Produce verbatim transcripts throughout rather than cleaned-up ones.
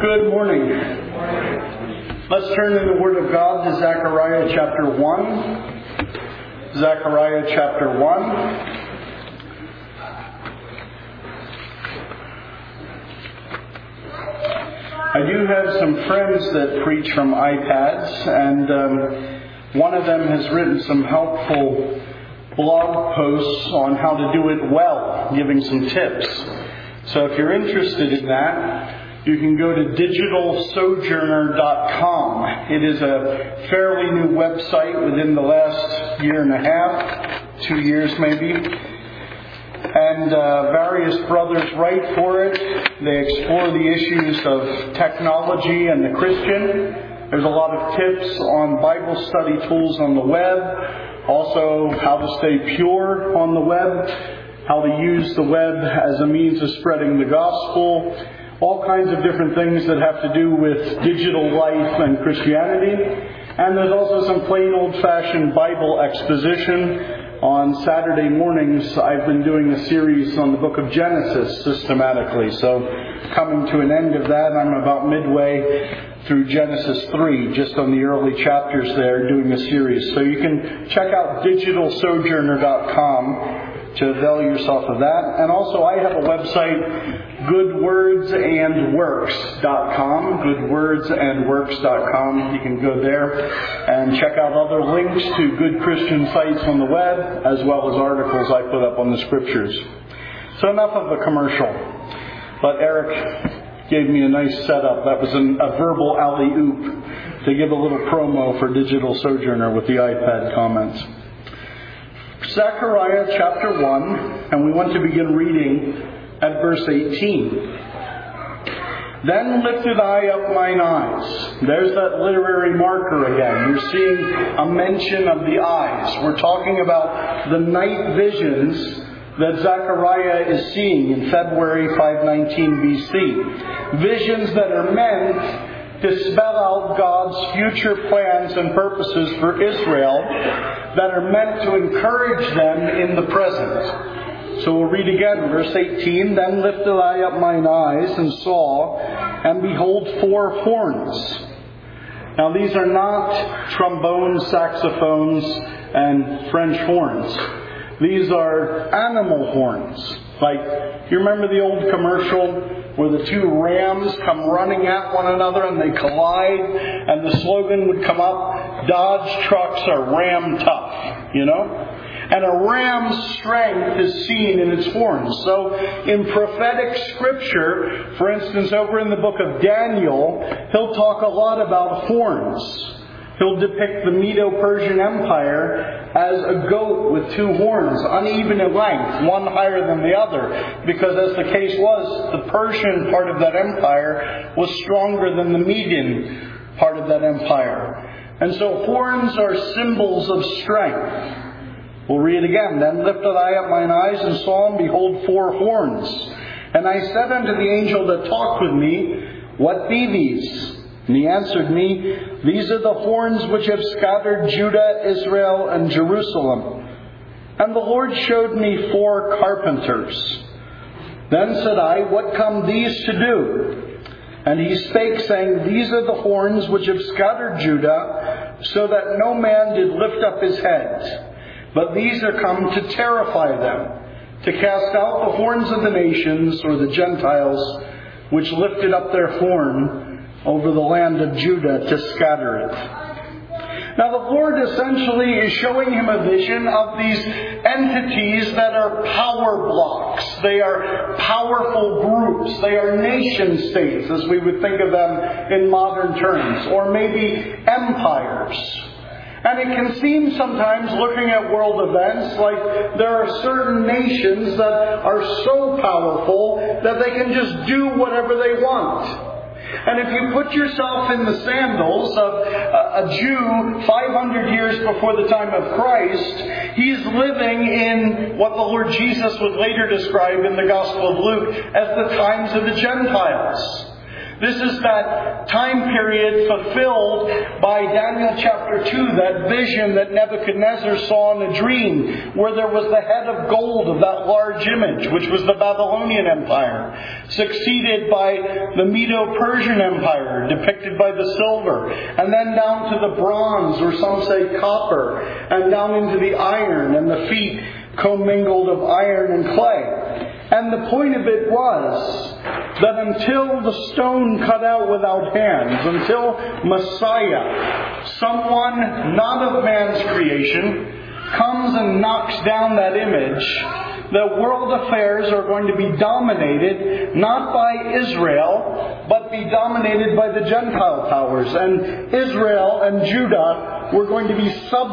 Good morning. Let's turn in the Word of God to Zechariah chapter one. Zechariah chapter one. I do have some friends that preach from iPads, and um, one of them has written some helpful blog posts on how to do it well, giving some tips. So if you're interested in that, you can go to digital sojourner dot com. It is a fairly new website within the last year and a half, two years maybe. And uh, various brothers write for it. They explore the issues of technology and the Christian. There's a lot of tips on Bible study tools on the web. Also, how to stay pure on the web. How to use the web as a means of spreading the gospel. All kinds of different things that have to do with digital life and Christianity. And there's also some plain old-fashioned Bible exposition. On Saturday mornings, I've been doing a series on the book of Genesis systematically. So coming to an end of that, I'm about midway through Genesis three, just on the early chapters there, doing a series. So you can check out digital sojourner dot com to avail yourself of that. And also I have a website, good words and works dot com, good words and works dot com. You can go there and check out other links to good Christian sites on the web, as well as articles I put up on the Scriptures. So enough of the commercial. But Eric gave me a nice setup. That was an, a verbal alley-oop to give a little promo for Digital Sojourner with the iPad comments. Zechariah chapter one, and we want to begin reading at verse eighteen. Then lifted I up mine eyes. There's that literary marker again. You're seeing a mention of the eyes. We're talking about the night visions that Zechariah is seeing in February five nineteen B C. Visions that are meant to spell out God's future plans and purposes for Israel that are meant to encourage them in the present. So we'll read again, verse eighteen. Then lifted I up mine eyes and saw, and behold, four horns. Now these are not trombones, saxophones, and French horns. These are animal horns. Like, you remember the old commercial where the two rams come running at one another and they collide, and the slogan would come up, Dodge trucks are ram tough, you know? And a ram's strength is seen in its horns. So in prophetic scripture, for instance, over in the book of Daniel, he'll talk a lot about horns. He'll depict the Medo-Persian Empire as a goat with two horns, uneven in length, one higher than the other. Because as the case was, the Persian part of that empire was stronger than the Median part of that empire. And so horns are symbols of strength. We'll read again. Then lifted I up mine eyes and saw, and behold, four horns. And I said unto the angel that talked with me, What be these? And he answered me, These are the horns which have scattered Judah, Israel, and Jerusalem. And the Lord showed me four carpenters. Then said I, What come these to do? And he spake, saying, These are the horns which have scattered Judah, so that no man did lift up his head. But these are come to terrify them, to cast out the horns of the nations, or the Gentiles, which lifted up their horn over the land of Judah to scatter it. Now the Lord essentially is showing him a vision of these entities that are power blocks. They are powerful groups. They are nation states, as we would think of them in modern terms, or maybe empires. And it can seem sometimes, looking at world events, like there are certain nations that are so powerful that they can just do whatever they want. And if you put yourself in the sandals of a Jew five hundred years before the time of Christ, he's living in what the Lord Jesus would later describe in the Gospel of Luke as the times of the Gentiles. This is that time period fulfilled by Daniel chapter two, that vision that Nebuchadnezzar saw in a dream, where there was the head of gold of that large image, which was the Babylonian Empire, succeeded by the Medo-Persian Empire, depicted by the silver, and then down to the bronze, or some say copper, and down into the iron, and the feet commingled of iron and clay. And the point of it was that until the stone cut out without hands, until Messiah, someone not of man's creation, comes and knocks down that image, the world affairs are going to be dominated not by Israel, but be dominated by the Gentile powers. And Israel and Judah were going to be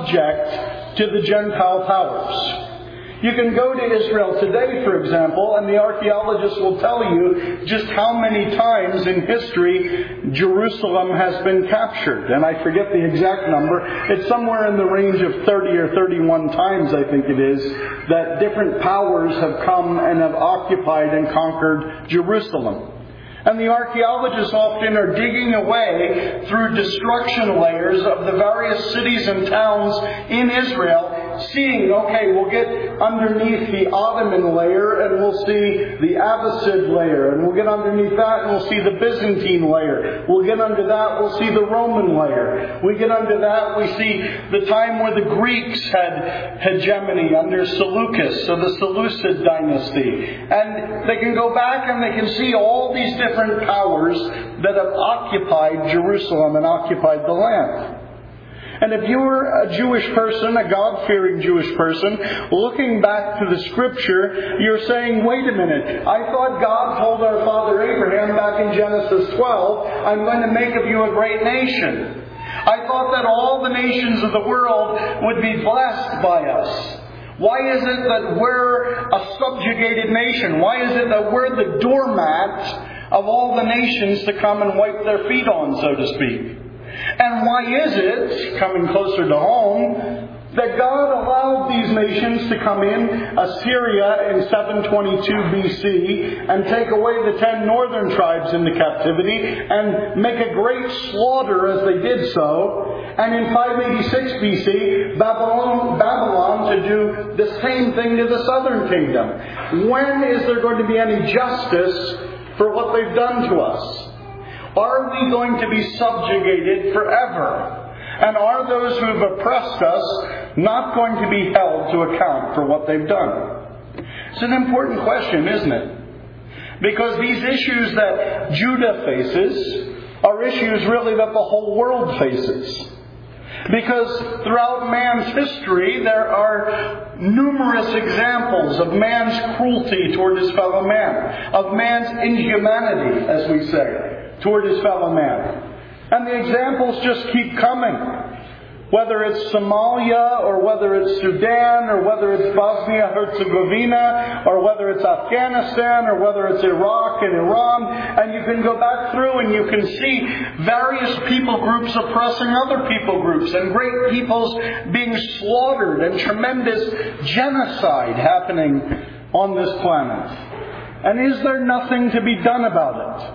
subject to the Gentile powers. You can go to Israel today, for example, and the archaeologists will tell you just how many times in history Jerusalem has been captured. And I forget the exact number. It's somewhere in the range of thirty or thirty-one times, I think it is, that different powers have come and have occupied and conquered Jerusalem. And the archaeologists often are digging away through destruction layers of the various cities and towns in Israel, seeing, okay, we'll get underneath the Ottoman layer and we'll see the Abbasid layer, and we'll get underneath that and we'll see the Byzantine layer. We'll get under that, we'll see the Roman layer. We get under that, we see the time where the Greeks had hegemony under Seleucus, so the Seleucid dynasty. And they can go back and they can see all these different different powers that have occupied Jerusalem and occupied the land. And if you're a Jewish person, a God-fearing Jewish person, looking back to the Scripture, you're saying, wait a minute, I thought God told our father Abraham back in Genesis twelve, I'm going to make of you a great nation. I thought that all the nations of the world would be blessed by us. Why is it that we're a subjugated nation? Why is it that we're the doormat of all the nations to come and wipe their feet on, so to speak? And why is it, coming closer to home, that God allowed these nations to come in, Assyria in seven twenty-two B C, and take away the ten northern tribes into captivity, and make a great slaughter as they did so, and in five eighty-six B C, Babylon, Babylon to do the same thing to the southern kingdom? When is there going to be any justice for what they've done to us? Are we going to be subjugated forever? And are those who have oppressed us not going to be held to account for what they've done? It's an important question, isn't it? Because these issues that Judah faces are issues really that the whole world faces. Because throughout man's history, there are numerous examples of man's cruelty toward his fellow man, of man's inhumanity, as we say, toward his fellow man. And the examples just keep coming. Whether it's Somalia, or whether it's Sudan, or whether it's Bosnia-Herzegovina, or whether it's Afghanistan, or whether it's Iraq and Iran. And you can go back through and you can see various people groups oppressing other people groups, and great peoples being slaughtered, and tremendous genocide happening on this planet. And is there nothing to be done about it?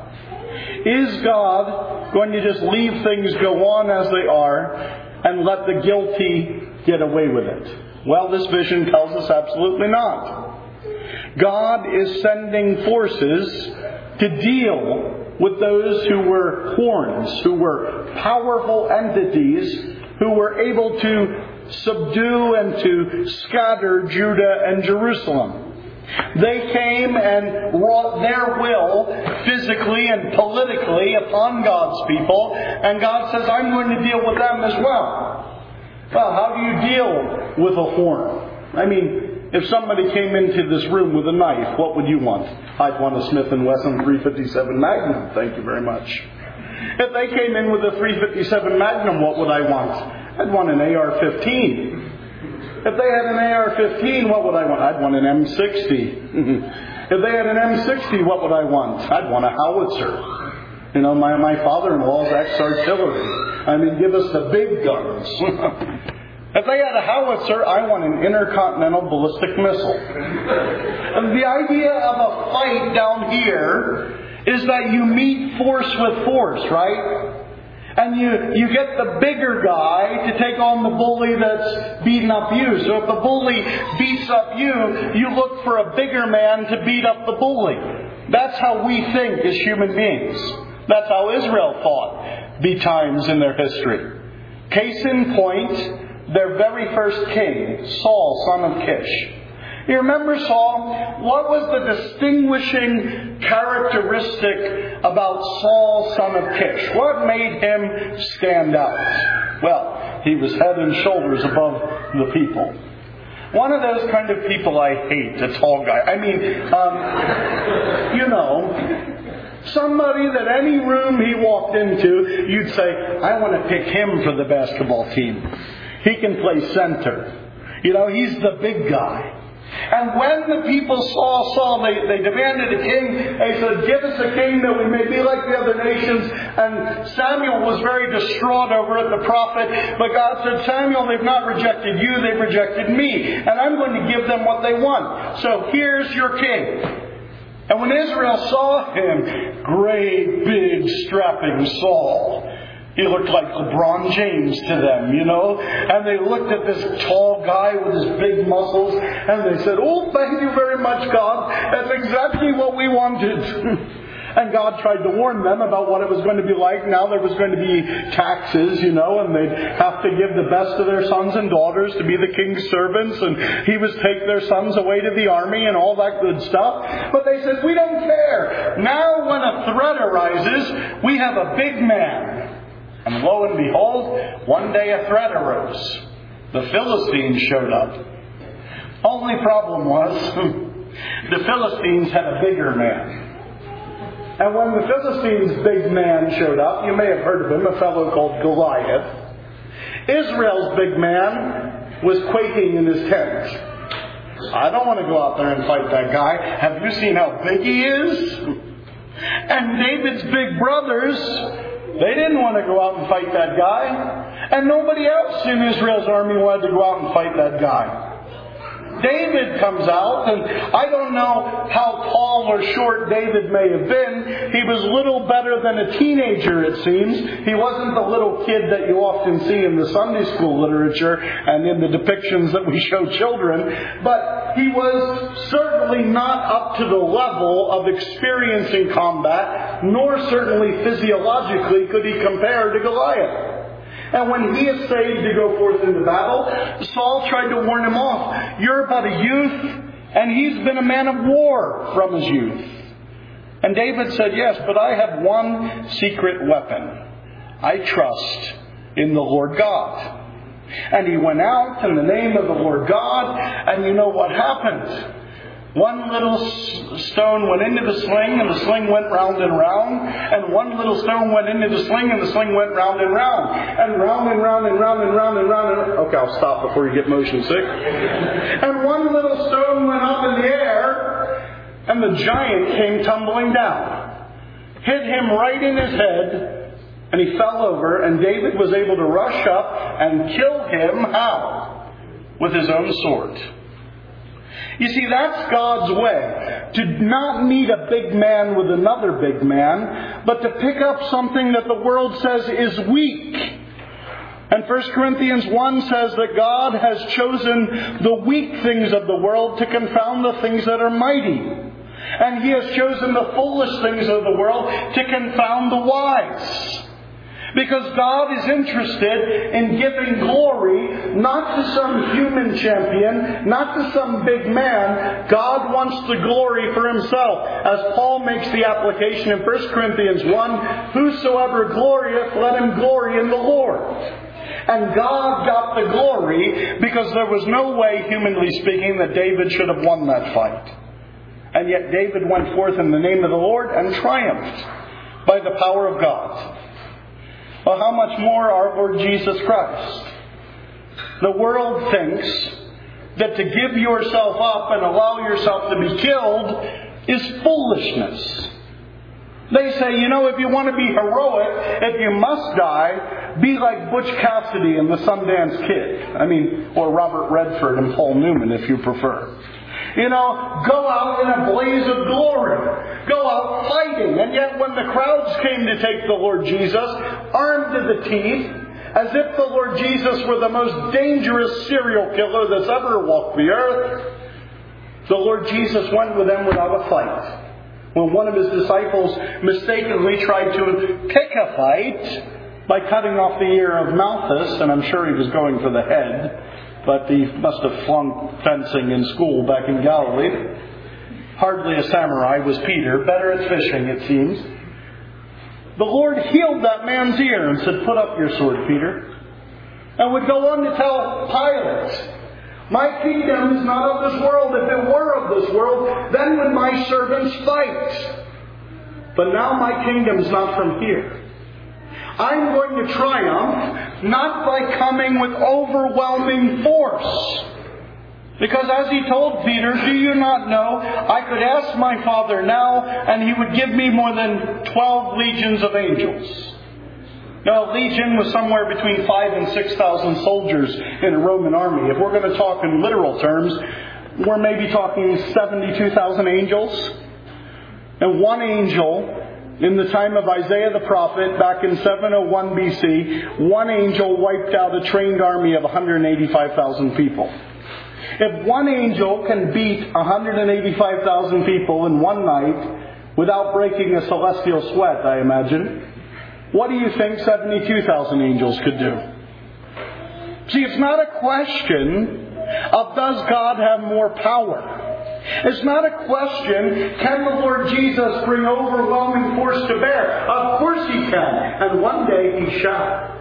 Is God going to just leave things go on as they are and let the guilty get away with it? Well, this vision tells us absolutely not. God is sending forces to deal with those who were horns, who were powerful entities, who were able to subdue and to scatter Judah and Jerusalem. They came and wrought their will physically and politically upon God's people, and God says, I'm going to deal with them as well. Well, how do you deal with a horn? I mean, if somebody came into this room with a knife, what would you want? I'd want a Smith and Wesson three fifty-seven Magnum. Thank you very much. If they came in with a three fifty-seven Magnum, what would I want? I'd want an A R fifteen. If they had an A R fifteen, what would I want? I'd want an M sixty. If they had an M sixty, what would I want? I'd want a howitzer. You know, my, my father-in-law's ex-artillery. I mean, give us the big guns. If they had a howitzer, I want an intercontinental ballistic missile. And the idea of a fight down here is that you meet force with force, right? And you, you get the bigger guy to take on the bully that's beating up you. So if the bully beats up you, you look for a bigger man to beat up the bully. That's how we think as human beings. That's how Israel thought betimes in their history. Case in point, their very first king, Saul, son of Kish. You remember Saul? What was the distinguishing characteristic about Saul, son of Kish? What made him stand out? Well, he was head and shoulders above the people. One of those kind of people I hate, a tall guy. I mean, um, you know, somebody that any room he walked into, you'd say, I want to pick him for the basketball team. He can play center. You know, he's the big guy. And when the people saw Saul, they, they demanded a king. They said, give us a king that we may be like the other nations. And Samuel was very distraught over it, the prophet. But God said, Samuel, they've not rejected you, they've rejected me. And I'm going to give them what they want. So here's your king. And when Israel saw him, great, big, strapping Saul, he looked like LeBron James to them, you know. And they looked at this tall guy with his big muscles, and they said, oh, thank you very much, God. That's exactly what we wanted. And God tried to warn them about what it was going to be like. Now there was going to be taxes, you know, and they'd have to give the best of their sons and daughters to be the king's servants. And he was take their sons away to the army and all that good stuff. But they said, we don't care. Now when a threat arises, we have a big man. And lo and behold, one day a threat arose. The Philistines showed up. Only problem was, the Philistines had a bigger man. And when the Philistines' big man showed up, you may have heard of him, a fellow called Goliath. Israel's big man was quaking in his tent. I don't want to go out there and fight that guy. Have you seen how big he is? And David's big brothers, they didn't want to go out and fight that guy. And nobody else in Israel's army wanted to go out and fight that guy. David comes out, and I don't know how tall or short David may have been. He was little better than a teenager, it seems. He wasn't the little kid that you often see in the Sunday school literature and in the depictions that we show children. But he was certainly not up to the level of experiencing combat, nor certainly physiologically could he compare to Goliath. And when he essayed to go forth into battle, Saul tried to warn him off. You're but a youth, and he's been a man of war from his youth. And David said, yes, but I have one secret weapon. I trust in the Lord God. And he went out in the name of the Lord God, and you know what happened. One little stone went into the sling, and the sling went round and round. And one little stone went into the sling, and the sling went round and round. And round and round and round and round and round. And okay, I'll stop before you get motion sick. And one little stone went up in the air, and the giant came tumbling down. Hit him right in his head, and he fell over, and David was able to rush up and kill him, how? With his own sword. You see, that's God's way. To not meet a big man with another big man, but to pick up something that the world says is weak. And First Corinthians one says that God has chosen the weak things of the world to confound the things that are mighty. And He has chosen the foolish things of the world to confound the wise. Because God is interested in giving glory not to some human champion, not to some big man. God wants the glory for Himself. As Paul makes the application in First Corinthians one, whosoever glorieth, let him glory in the Lord. And God got the glory because there was no way, humanly speaking, that David should have won that fight. And yet David went forth in the name of the Lord and triumphed by the power of God. Well, how much more our Lord Jesus Christ? The world thinks that to give yourself up and allow yourself to be killed is foolishness. They say, you know, if you want to be heroic, if you must die, be like Butch Cassidy and the Sundance Kid. I mean, or Robert Redford and Paul Newman, if you prefer. You know, go out in a blaze of glory. Go out fighting. And yet when the crowds came to take the Lord Jesus, armed to the teeth, as if the Lord Jesus were the most dangerous serial killer that's ever walked the earth, the Lord Jesus went with them without a fight. When one of his disciples mistakenly tried to pick a fight by cutting off the ear of Malchus, and I'm sure he was going for the head, but he must have flunked fencing in school back in Galilee. Hardly a samurai was Peter, better at fishing it seems. The Lord healed that man's ear and said, "Put up your sword, Peter." And would go on to tell Pilate, "My kingdom is not of this world. If it were of this world, then would my servants fight. But now my kingdom's not from here. I'm going to triumph not by coming with overwhelming force." Because as he told Peter, "Do you not know, I could ask my Father now, and he would give me more than twelve legions of angels." Now, a legion was somewhere between five and six thousand soldiers in a Roman army. If we're going to talk in literal terms, we're maybe talking seventy-two thousand angels. And one angel, in the time of Isaiah the prophet, back in seven oh one B C, one angel wiped out a trained army of one hundred eighty-five thousand people. If one angel can beat one hundred eighty-five thousand people in one night without breaking a celestial sweat, I imagine, what do you think seventy-two thousand angels could do? See, it's not a question of does God have more power. It's not a question, can the Lord Jesus bring overwhelming force to bear? Of course He can, and one day He shall.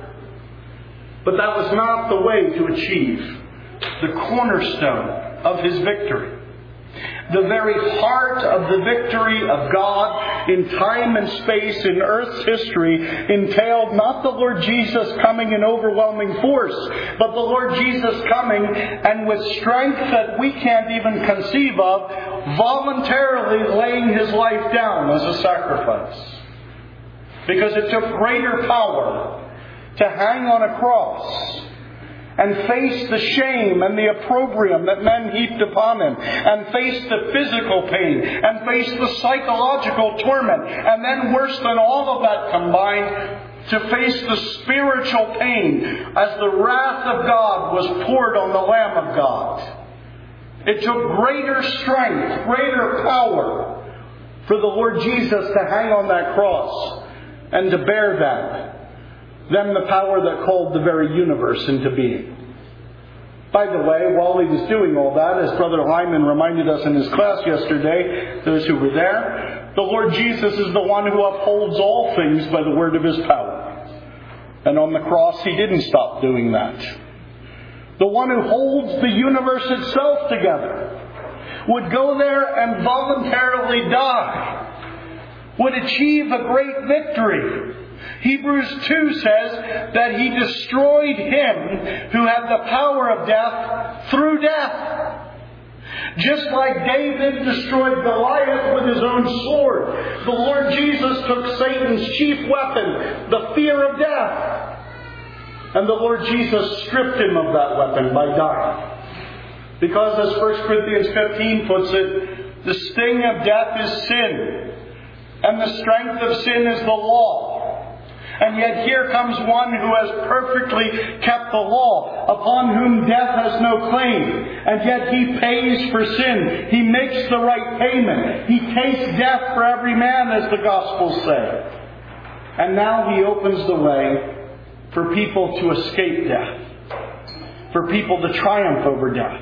But that was not the way to achieve the cornerstone of His victory. The very heart of the victory of God in time and space in earth's history entailed not the Lord Jesus coming in overwhelming force, but the Lord Jesus coming and with strength that we can't even conceive of, voluntarily laying His life down as a sacrifice. Because it took greater power to hang on a cross and face the shame and the opprobrium that men heaped upon Him, and face the physical pain, and face the psychological torment, and then worse than all of that combined, to face the spiritual pain as the wrath of God was poured on the Lamb of God. It took greater strength, greater power for the Lord Jesus to hang on that cross and to bear that than the power that called the very universe into being. By the way, while He was doing all that, as Brother Hyman reminded us in his class yesterday, those who were there, the Lord Jesus is the one who upholds all things by the word of His power. And on the cross, He didn't stop doing that. The one who holds the universe itself together would go there and voluntarily die, would achieve a great victory. Hebrews two says that He destroyed him who had the power of death through death. Just like David destroyed Goliath with his own sword, the Lord Jesus took Satan's chief weapon, the fear of death, and the Lord Jesus stripped him of that weapon by dying. Because as First Corinthians fifteen puts it, the sting of death is sin, and the strength of sin is the law. And yet here comes one who has perfectly kept the law, upon whom death has no claim. And yet He pays for sin. He makes the right payment. He takes death for every man, as the Gospels say. And now He opens the way for people to escape death, for people to triumph over death.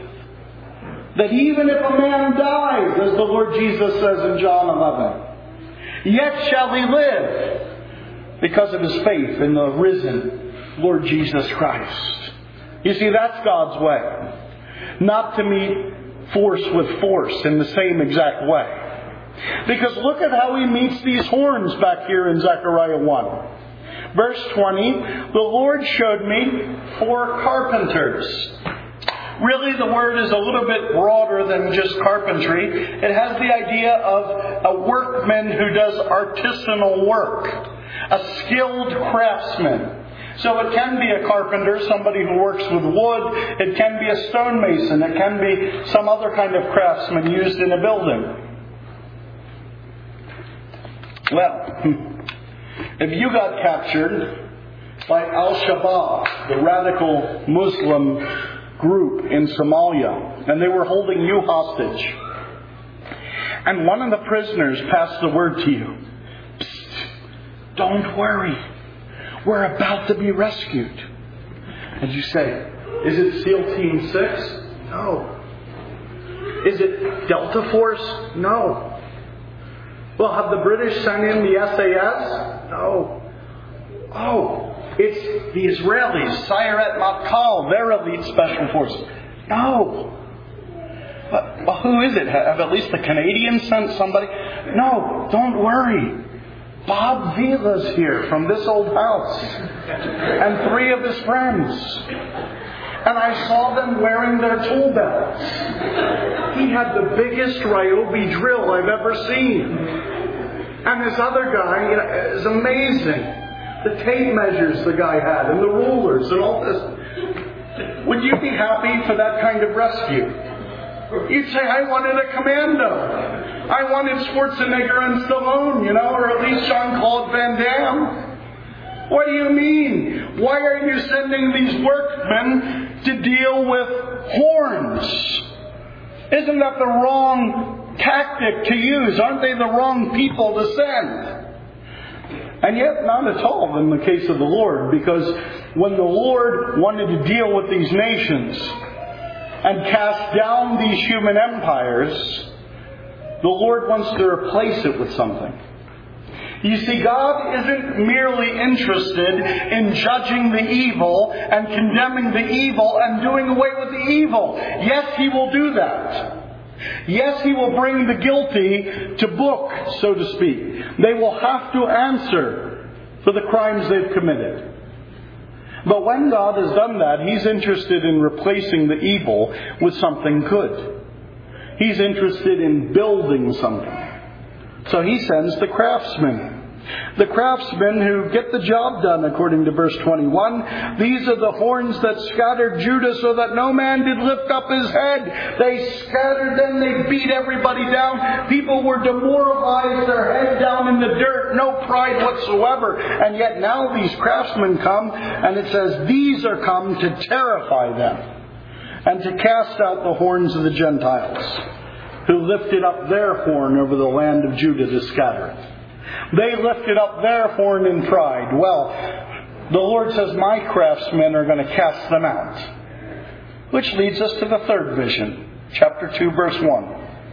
That even if a man dies, as the Lord Jesus says in John eleven, yet shall he live, because of his faith in the risen Lord Jesus Christ. You see, that's God's way. Not to meet force with force in the same exact way. Because look at how He meets these horns back here in Zechariah one. Verse twenty, the Lord showed me four carpenters. Really, the word is a little bit broader than just carpentry. It has the idea of a workman who does artisanal work. A skilled craftsman. So it can be a carpenter, somebody who works with wood. It can be a stonemason. It can be some other kind of craftsman used in a building. Well, if you got captured by Al-Shabaab, the radical Muslim group in Somalia, and they were holding you hostage, and one of the prisoners passed the word to you, "Psst, don't worry, we're about to be rescued." And you say, "Is it SEAL Team six? No. Is it Delta Force? No. Well, have the British sent in the S A S? No. Oh, it's the Israelis, Sayeret Matkal, their elite special forces. No. But, well, who is it? Have at least the Canadians sent somebody? No, don't worry. Bob Vila's here from this old house. And three of his friends. And I saw them wearing their tool belts. He had the biggest Ryobi drill I've ever seen. And this other guy, you know, is amazing. The tape measures the guy had, and the rulers, and all this. Would you be happy for that kind of rescue? You'd say, "I wanted a commando. I wanted Schwarzenegger and Stallone, you know, or at least Jean-Claude Van Damme." What do you mean? Why are you sending these workmen to deal with horns? Isn't that the wrong tactic to use? Aren't they the wrong people to send? And yet, not at all in the case of the Lord, because when the Lord wanted to deal with these nations and cast down these human empires, the Lord wants to replace it with something. You see, God isn't merely interested in judging the evil and condemning the evil and doing away with the evil. Yes, He will do that. Yes, He will bring the guilty to book, so to speak. They will have to answer for the crimes they've committed. But when God has done that, He's interested in replacing the evil with something good. He's interested in building something. So He sends the craftsmen. The craftsmen who get the job done, according to verse twenty-one. These are the horns that scattered Judah so that no man did lift up his head. They scattered them, they beat everybody down. People were demoralized, their head down in the dirt, no pride whatsoever. And yet now these craftsmen come, and it says, these are come to terrify them and to cast out the horns of the Gentiles, who lifted up their horn over the land of Judah to scatter it. They lifted up their horn in pride. Well, the Lord says, my craftsmen are going to cast them out. Which leads us to the third vision. Chapter two, verse one.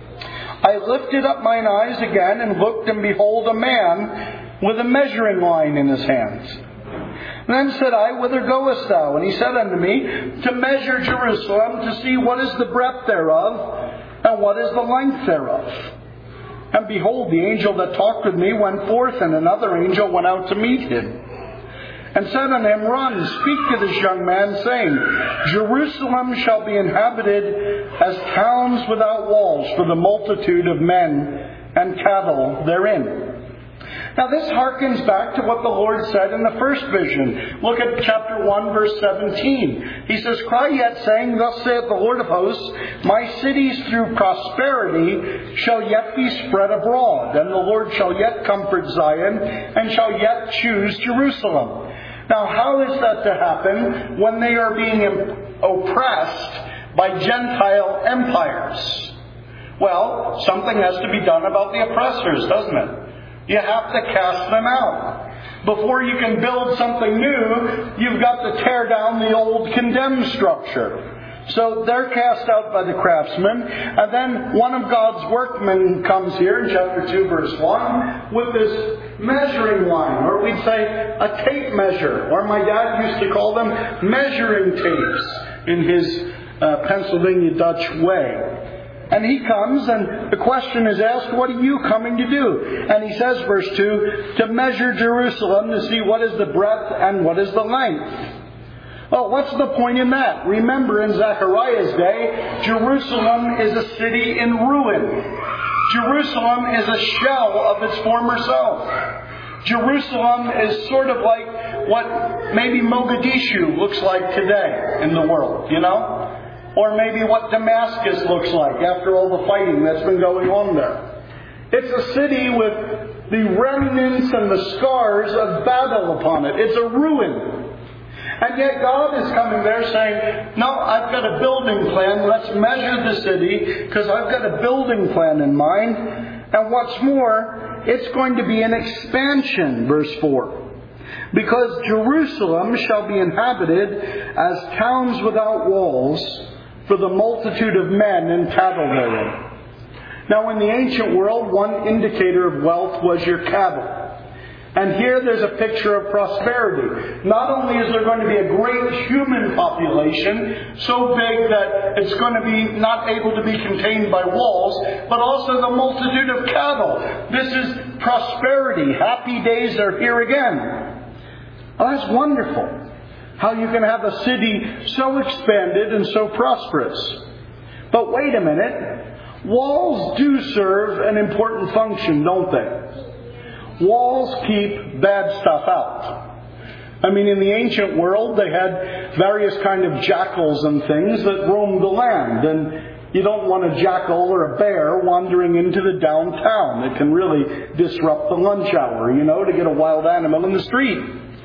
I lifted up mine eyes again and looked, and behold, a man with a measuring line in his hands. Then said I, whither goest thou? And he said unto me, to measure Jerusalem, to see what is the breadth thereof, and what is the length thereof. And behold, the angel that talked with me went forth, and another angel went out to meet him, and said unto him, run, speak to this young man, saying, Jerusalem shall be inhabited as towns without walls for the multitude of men and cattle therein. Now this harkens back to what the Lord said in the first vision. Look at chapter one, verse seventeen. He says, cry yet, saying, thus saith the Lord of hosts, my cities through prosperity shall yet be spread abroad, and the Lord shall yet comfort Zion, and shall yet choose Jerusalem. Now how is that to happen when they are being oppressed by Gentile empires? Well, something has to be done about the oppressors, doesn't it? You have to cast them out. Before you can build something new, you've got to tear down the old condemned structure. So they're cast out by the craftsmen. And then one of God's workmen comes here in chapter two, verse one, with this measuring line, or we'd say a tape measure, or my dad used to call them measuring tapes in his uh, Pennsylvania Dutch way. And he comes, and the question is asked, what are you coming to do? And he says, verse two, to measure Jerusalem, to see what is the breadth and what is the length. Well, what's the point in that? Remember, in Zechariah's day, Jerusalem is a city in ruin. Jerusalem is a shell of its former self. Jerusalem is sort of like what maybe Mogadishu looks like today in the world, you know? Or maybe what Damascus looks like after all the fighting that's been going on there. It's a city with the remnants and the scars of battle upon it. It's a ruin. And yet God is coming there saying, no, I've got a building plan. Let's measure the city because I've got a building plan in mind. And what's more, it's going to be an expansion, verse four. Because Jerusalem shall be inhabited as towns without walls for the multitude of men and cattle therein. Now in the ancient world, one indicator of wealth was your cattle. And here there's a picture of prosperity. Not only is there going to be a great human population, so big that it's going to be not able to be contained by walls, but also the multitude of cattle. This is prosperity. Happy days are here again. Well, that's wonderful. How you can have a city so expanded and so prosperous. But wait a minute. Walls do serve an important function, don't they? Walls keep bad stuff out. I mean, in the ancient world, they had various kind of jackals and things that roamed the land. And you don't want a jackal or a bear wandering into the downtown. It can really disrupt the lunch hour, you know, to get a wild animal in the street.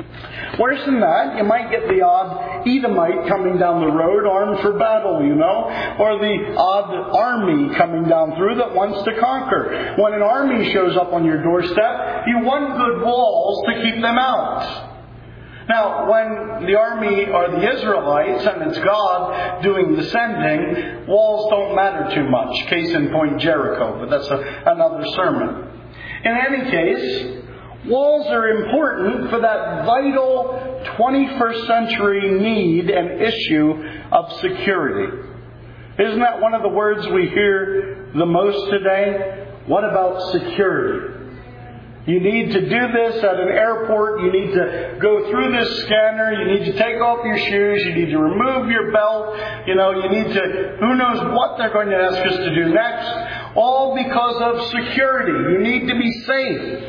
Worse than that, you might get the odd Edomite coming down the road armed for battle, you know, or the odd army coming down through that wants to conquer. When an army shows up on your doorstep, you want good walls to keep them out. Now, when the army are the Israelites and it's God doing the sending, walls don't matter too much. Case in point, Jericho, but that's a, another sermon. In any case, walls are important for that vital twenty-first century need and issue of security. Isn't that one of the words we hear the most today? What about security? You need to do this at an airport. You need to go through this scanner. You need to take off your shoes. You need to remove your belt. You know, you need to, who knows what they're going to ask us to do next. All because of security. You need to be safe.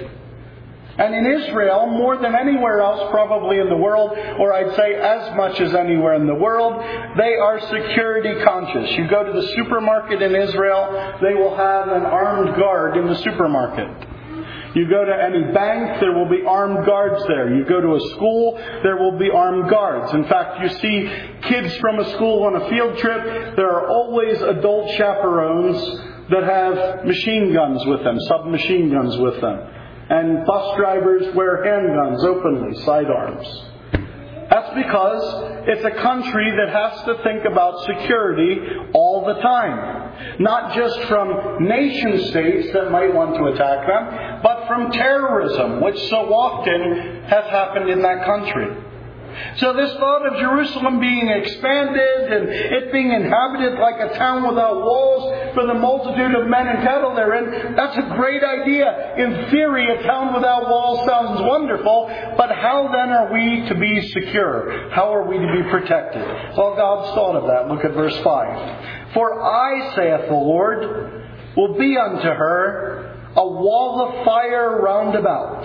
And in Israel, more than anywhere else probably in the world, or I'd say as much as anywhere in the world, they are security conscious. You go to the supermarket in Israel, they will have an armed guard in the supermarket. You go to any bank, there will be armed guards there. You go to a school, there will be armed guards. In fact, you see kids from a school on a field trip, there are always adult chaperones that have machine guns with them, submachine guns with them. And bus drivers wear handguns openly, sidearms. That's because it's a country that has to think about security all the time. Not just from nation states that might want to attack them, but from terrorism, which so often has happened in that country. So this thought of Jerusalem being expanded and it being inhabited like a town without walls for the multitude of men and cattle therein, that's a great idea. In theory, a town without walls sounds wonderful, but how then are we to be secure? How are we to be protected? Well, God's thought of that. Look at verse five. For I, saith the Lord, will be unto her a wall of fire round about,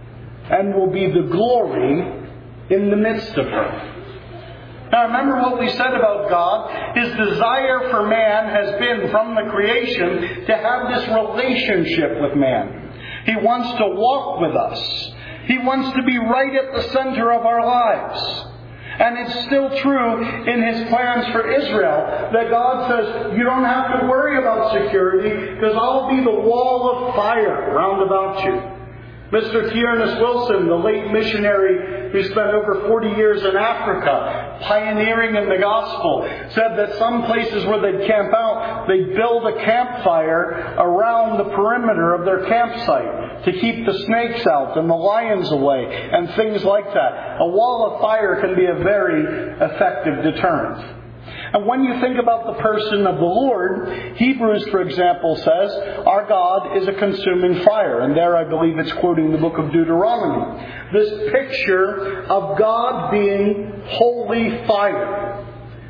and will be the glory in the midst of her. Now remember what we said about God. His desire for man has been from the creation to have this relationship with man. He wants to walk with us. He wants to be right at the center of our lives. And it's still true in His plans for Israel that God says, you don't have to worry about security because I'll be the wall of fire round about you. Mister Tiernis Wilson, the late missionary who spent over forty years in Africa, pioneering in the gospel, said that some places where they'd camp out, they'd build a campfire around the perimeter of their campsite to keep the snakes out and the lions away and things like that. A wall of fire can be a very effective deterrent. And when you think about the person of the Lord, Hebrews, for example, says, our God is a consuming fire. And there I believe it's quoting the book of Deuteronomy. This picture of God being holy fire.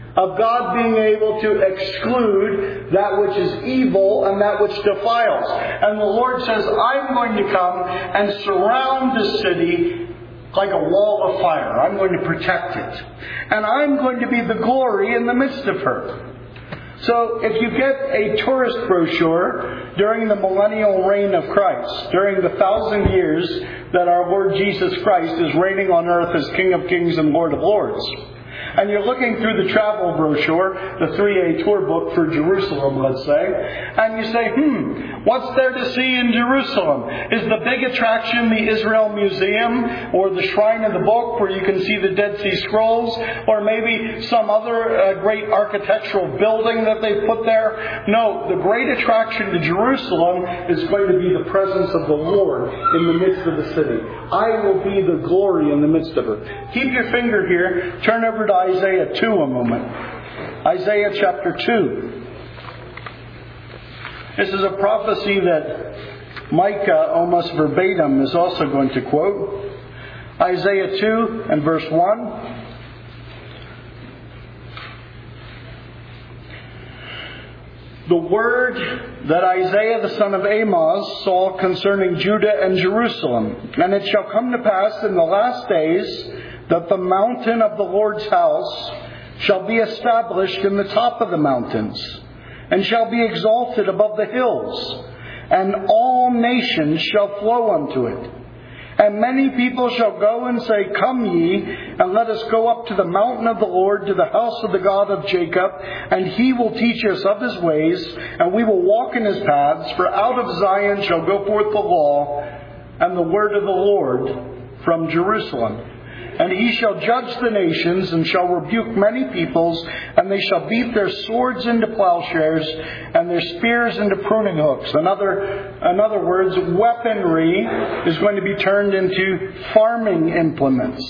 of God being able to exclude that which is evil and that which defiles. And the Lord says, I'm going to come and surround the city like a wall of fire. I'm going to protect it. And I'm going to be the glory in the midst of her. So if you get a tourist brochure during the millennial reign of Christ, during the thousand years that our Lord Jesus Christ is reigning on earth as King of Kings and Lord of Lords, and you're looking through the travel brochure, the three A tour book for Jerusalem, let's say, and you say, hmm, what's there to see in Jerusalem? Is the big attraction the Israel Museum or the Shrine of the Book where you can see the Dead Sea Scrolls, or maybe some other uh, great architectural building that they've put there? No, the great attraction to Jerusalem is going to be the presence of the Lord in the midst of the city. I will be the glory in the midst of her. Keep your finger here. Turn over to Isaiah two a moment. Isaiah chapter two. This is a prophecy that Micah, almost verbatim, is also going to quote. Isaiah two and verse one. The word that Isaiah the son of Amoz saw concerning Judah and Jerusalem. And it shall come to pass in the last days that the mountain of the Lord's house shall be established in the top of the mountains, and shall be exalted above the hills, and all nations shall flow unto it. And many people shall go and say, Come ye, and let us go up to the mountain of the Lord, to the house of the God of Jacob, and he will teach us of his ways, and we will walk in his paths. For out of Zion shall go forth the law, and the word of the Lord from Jerusalem. And he shall judge the nations, and shall rebuke many peoples, and they shall beat their swords into plowshares, and their spears into pruning hooks. In other, in other words, weaponry is going to be turned into farming implements.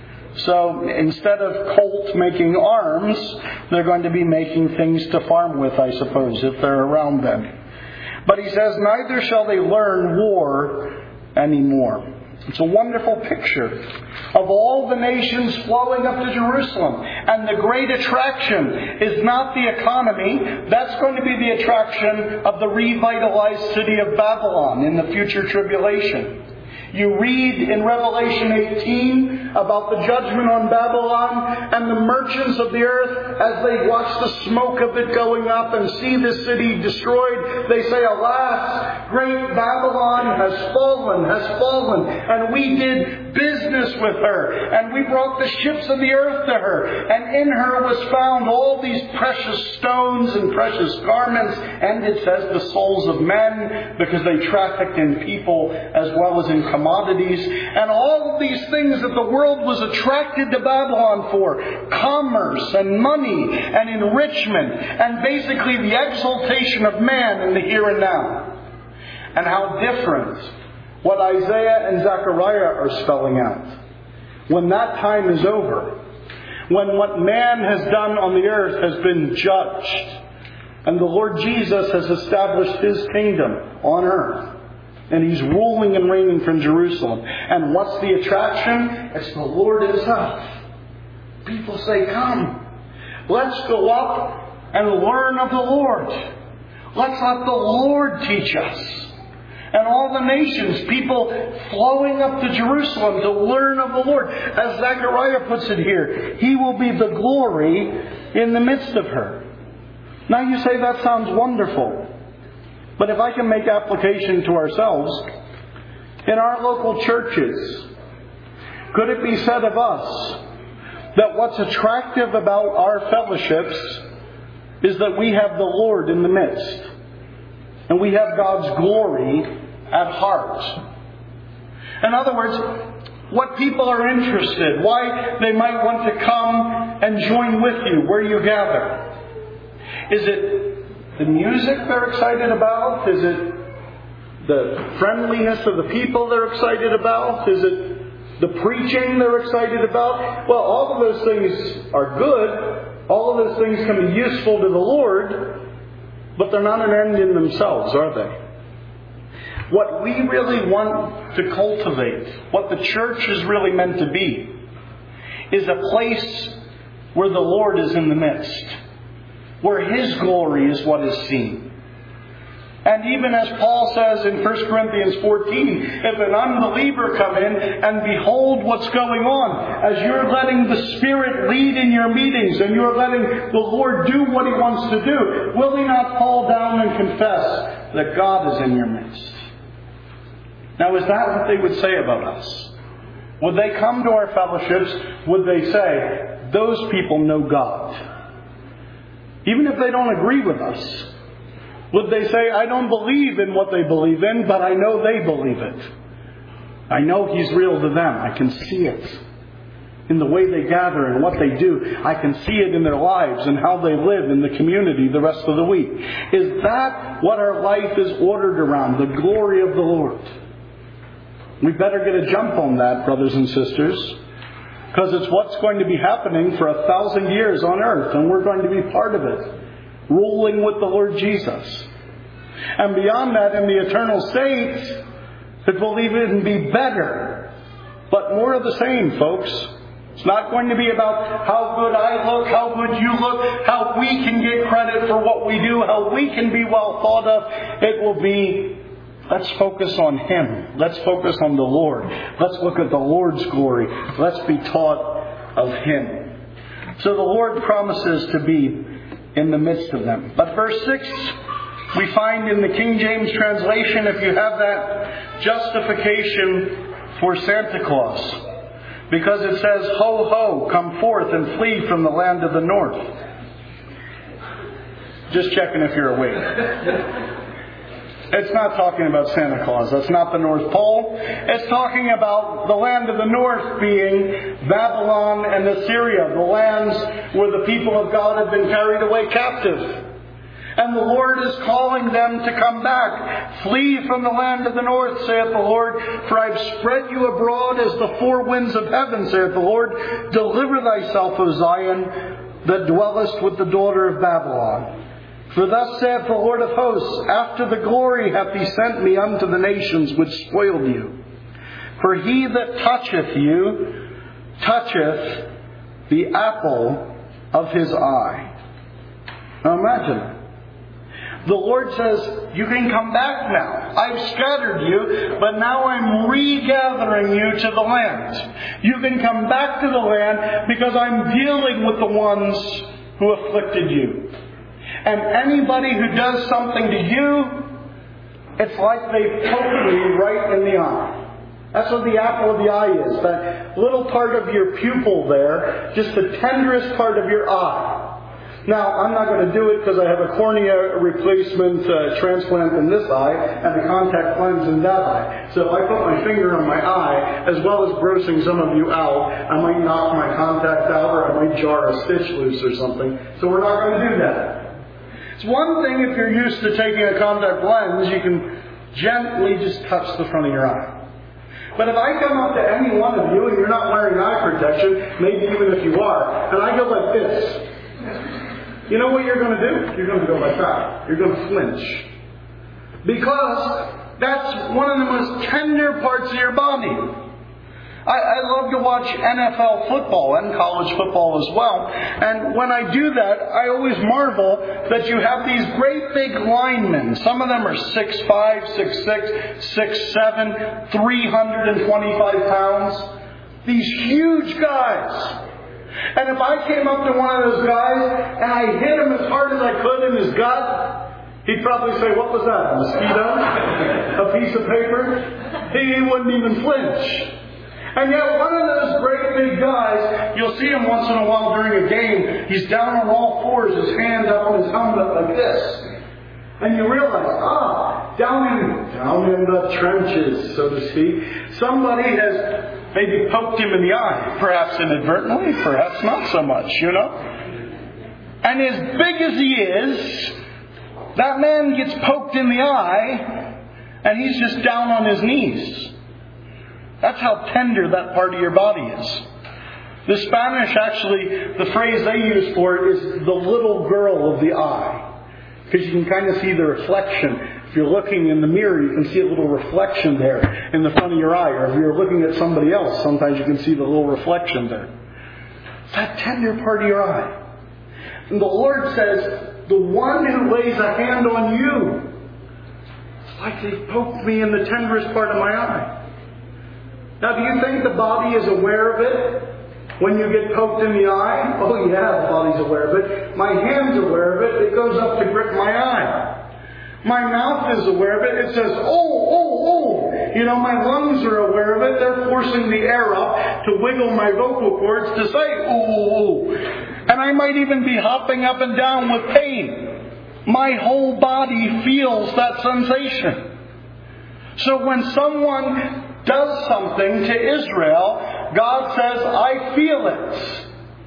So instead of Colt making arms, they're going to be making things to farm with, I suppose, if they're around then. But he says, neither shall they learn war anymore. It's a wonderful picture of all the nations flowing up to Jerusalem. And the great attraction is not the economy. That's going to be the attraction of the revitalized city of Babylon in the future tribulation. You read in Revelation eighteen about the judgment on Babylon, and the merchants of the earth, as they watch the smoke of it going up and see the city destroyed, they say, Alas, great Babylon has fallen, has fallen, and we did business with her, and we brought the ships of the earth to her, and in her was found all these precious stones and precious garments, and it says the souls of men, because they trafficked in people as well as in commodities, and all of these things that the world was attracted to Babylon for, commerce and money and enrichment, and basically the exaltation of man in the here and now. And how different what Isaiah and Zechariah are spelling out. When that time is over, when what man has done on the earth has been judged, and the Lord Jesus has established his kingdom on earth, and he's ruling and reigning from Jerusalem. And what's the attraction? It's the Lord himself. People say, Come, let's go up and learn of the Lord. Let's let the Lord teach us. And all the nations, people flowing up to Jerusalem to learn of the Lord. As Zechariah puts it here, he will be the glory in the midst of her. Now you say that sounds wonderful. But if I can make application to ourselves, in our local churches, could it be said of us that what's attractive about our fellowships is that we have the Lord in the midst, and we have God's glory at heart? In other words, what people are interested, why they might want to come and join with you where you gather. Is it the music they're excited about? Is it the friendliness of the people they're excited about? Is it the preaching they're excited about? Well, all of those things are good. All of those things can be useful to the Lord, but they're not an end in themselves, are they? What we really want to cultivate, what the church is really meant to be, is a place where the Lord is in the midst, where His glory is what is seen. And even as Paul says in First Corinthians fourteen, if an unbeliever come in and behold what's going on, as you're letting the Spirit lead in your meetings and you're letting the Lord do what He wants to do, will He not fall down and confess that God is in your midst? Now, is that what they would say about us? Would they come to our fellowships? Would they say, those people know God? Even if they don't agree with us, would they say, I don't believe in what they believe in, but I know they believe it. I know He's real to them. I can see it in the way they gather and what they do. I can see it in their lives and how they live in the community the rest of the week. Is that what our life is ordered around? The glory of the Lord? We better get a jump on that, brothers and sisters, because it's what's going to be happening for a thousand years on earth, and we're going to be part of it, ruling with the Lord Jesus. And beyond that, in the eternal state, it will even be better, but more of the same, folks. It's not going to be about how good I look, how good you look, how we can get credit for what we do, how we can be well thought of. It will be, let's focus on Him. Let's focus on the Lord. Let's look at the Lord's glory. Let's be taught of Him. So the Lord promises to be in the midst of them. But verse six, we find in the King James translation, if you have that, justification for Santa Claus. Because it says, ho, ho, come forth and flee from the land of the north. Just checking if you're awake. It's not talking about Santa Claus. That's not the North Pole. It's talking about the land of the north being Babylon and Assyria, the lands where the people of God have been carried away captive. And the Lord is calling them to come back. Flee from the land of the north, saith the Lord, for I've spread you abroad as the four winds of heaven, saith the Lord. Deliver thyself, O Zion, that dwellest with the daughter of Babylon. For thus saith the Lord of hosts, after the glory hath He sent me unto the nations which spoiled you. For he that toucheth you, toucheth the apple of His eye. Now imagine that. The Lord says, you can come back now. I've scattered you, but now I'm regathering you to the land. You can come back to the land because I'm dealing with the ones who afflicted you. And anybody who does something to you, it's like they've poked me right in the eye. That's what the apple of the eye is. That little part of your pupil there, just the tenderest part of your eye. Now, I'm not going to do it because I have a cornea replacement uh, transplant in this eye and a contact lens in that eye. So if I put my finger on my eye, as well as grossing some of you out, I might knock my contact out or I might jar a stitch loose or something. So we're not going to do that. It's one thing if you're used to taking a contact lens, you can gently just touch the front of your eye. But if I come up to any one of you and you're not wearing eye protection, maybe even if you are, and I go like this, you know what you're going to do? You're going to go like that. You're going to flinch. Because that's one of the most tender parts of your body. I, I love to watch N F L football and college football as well. And when I do that, I always marvel that you have these great big linemen. Some of them are six five, six six, six seven, three hundred twenty-five pounds. These huge guys. And if I came up to one of those guys and I hit him as hard as I could in his gut, he'd probably say, what was that, a mosquito? A piece of paper? He, he wouldn't even flinch. And yet one of those great big guys, you'll see him once in a while during a game, he's down on all fours, his hands up on his helmet like this. And you realize, ah, down in, down in the trenches, so to speak, somebody has maybe poked him in the eye. Perhaps inadvertently, perhaps not so much, you know. And as big as he is, that man gets poked in the eye, and he's just down on his knees. That's how tender that part of your body is. The Spanish, actually, the phrase they use for it is the little girl of the eye. Because you can kind of see the reflection. If you're looking in the mirror, you can see a little reflection there in the front of your eye. Or if you're looking at somebody else, sometimes you can see the little reflection there. That tender part of your eye. And the Lord says, the one who lays a hand on you, it's like they poked me in the tenderest part of my eye. Now, do you think the body is aware of it when you get poked in the eye? Oh yeah, the body's aware of it. My hand's aware of it. It goes up to grip my eye. My mouth is aware of it. It says, oh, oh, oh. You know, my lungs are aware of it. They're forcing the air up to wiggle my vocal cords to say, oh, oh, oh. And I might even be hopping up and down with pain. My whole body feels that sensation. So when someone does something to Israel, God says, I feel it.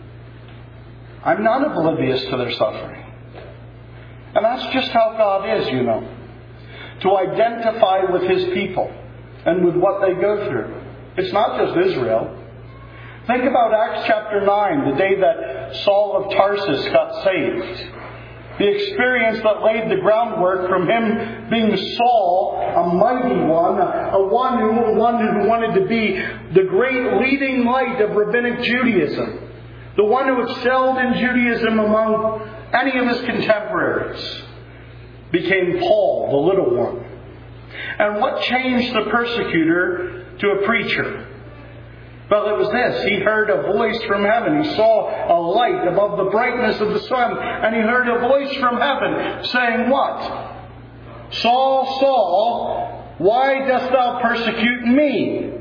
I'm not oblivious to their suffering. And that's just how God is, you know. To identify with His people and with what they go through. It's not just Israel. Think about Acts chapter nine, the day that Saul of Tarsus got saved. The experience that laid the groundwork from him being Saul, a mighty one, a one who, one who wanted to be the great leading light of rabbinic Judaism. The one who excelled in Judaism among any of his contemporaries, became Paul, the little one. And what changed the persecutor to a preacher? Well, it was this. He heard a voice from heaven. He saw a light above the brightness of the sun. And he heard a voice from heaven saying what? Saul, Saul, why dost thou persecute me?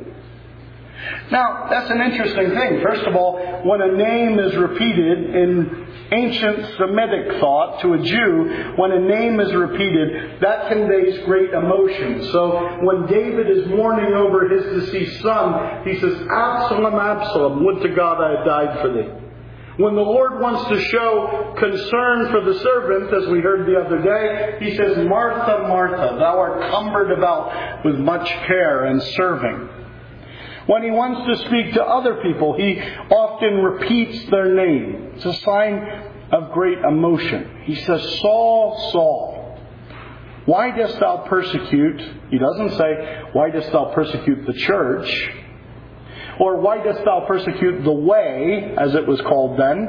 Now, that's an interesting thing. First of all, when a name is repeated in ancient Semitic thought to a Jew, when a name is repeated, that conveys great emotion. So when David is mourning over his deceased son, he says, Absalom, Absalom, would to God I had died for thee. When the Lord wants to show concern for the servant, as we heard the other day, He says, Martha, Martha, thou art cumbered about with much care and serving. When He wants to speak to other people, He often repeats their name. It's a sign of great emotion. He says, Saul, Saul, why dost thou persecute? He doesn't say, why dost thou persecute the church? Or why dost thou persecute the way, as it was called then?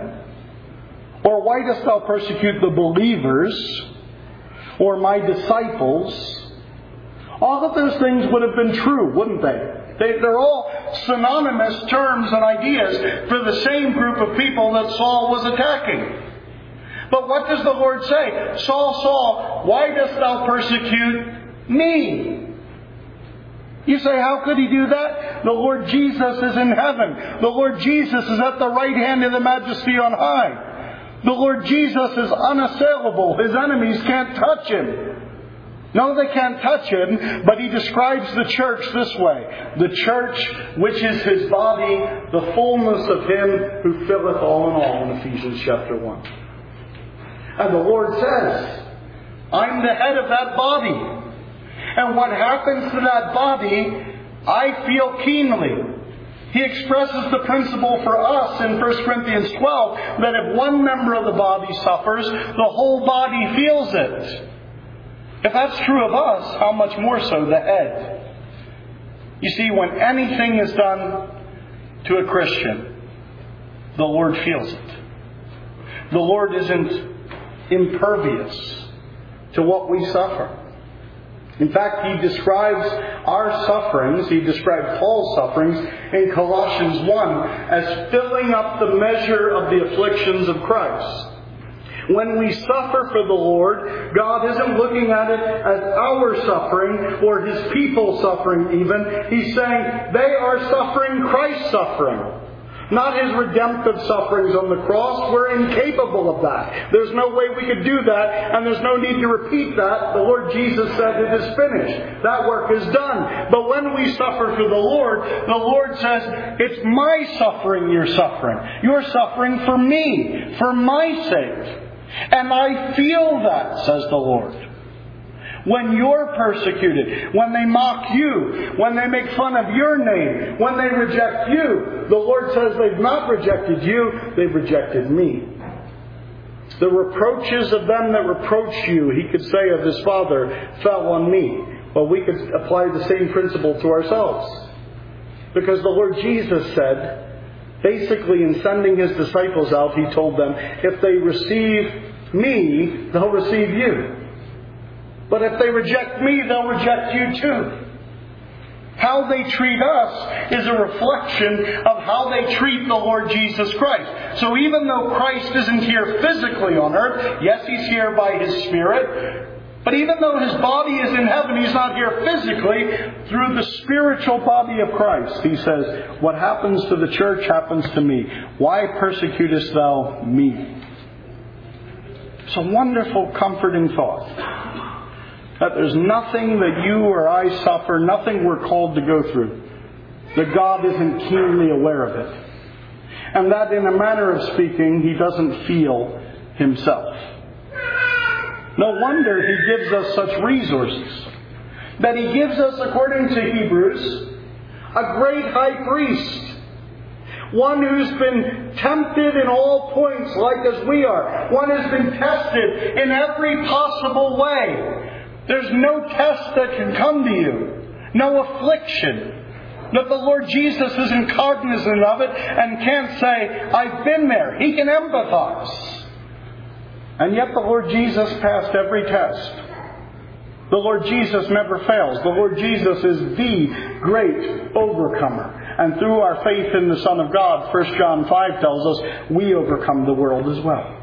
Or why dost thou persecute the believers? Or my disciples? All of those things would have been true, wouldn't they? They, they're all synonymous terms and ideas for the same group of people that Saul was attacking. But what does the Lord say? Saul, Saul, why dost thou persecute me? You say, how could He do that? The Lord Jesus is in heaven. The Lord Jesus is at the right hand of the Majesty on high. The Lord Jesus is unassailable. His enemies can't touch Him. No, they can't touch Him, but He describes the church this way. The church, which is His body, the fullness of Him who filleth all in all, in Ephesians chapter one. And the Lord says, I'm the head of that body. And what happens to that body, I feel keenly. He expresses the principle for us in First Corinthians twelve, that if one member of the body suffers, the whole body feels it. If that's true of us, how much more so the head? You see, when anything is done to a Christian, the Lord feels it. The Lord isn't impervious to what we suffer. In fact, He describes our sufferings, He described Paul's sufferings in Colossians one as filling up the measure of the afflictions of Christ. When we suffer for the Lord, God isn't looking at it as our suffering or His people suffering even. He's saying they are suffering Christ's suffering. Not His redemptive sufferings on the cross. We're incapable of that. There's no way we could do that, and there's no need to repeat that. The Lord Jesus said it is finished. That work is done. But when we suffer for the Lord, the Lord says, it's my suffering you're suffering. You're suffering for me, for my sake. And I feel that, says the Lord. When you're persecuted, when they mock you, when they make fun of your name, when they reject you, the Lord says they've not rejected you, they've rejected me. The reproaches of them that reproach you, He could say of His Father, fell on me. Well, we could apply the same principle to ourselves. Because the Lord Jesus said, Basically, in sending His disciples out, He told them, if they receive me, they'll receive you. But if they reject me, they'll reject you too. How they treat us is a reflection of how they treat the Lord Jesus Christ. So even though Christ isn't here physically on earth, yes, He's here by His Spirit, but even though His body is in heaven, He's not here physically. Through the spiritual body of Christ, He says, what happens to the church happens to me. Why persecutest thou me? It's a wonderful, comforting thought. That there's nothing that you or I suffer, nothing we're called to go through, that God isn't keenly aware of it. And that in a manner of speaking, He doesn't feel Himself. No wonder He gives us such resources. That He gives us, according to Hebrews, a great high priest. One who's been tempted in all points like as we are. One who's been tested in every possible way. There's no test that can come to you. No affliction. That the Lord Jesus isn't cognizant of it and can't say, I've been there. He can empathize. And yet the Lord Jesus passed every test. The Lord Jesus never fails. The Lord Jesus is the great overcomer. And through our faith in the Son of God, First John five tells us, we overcome the world as well.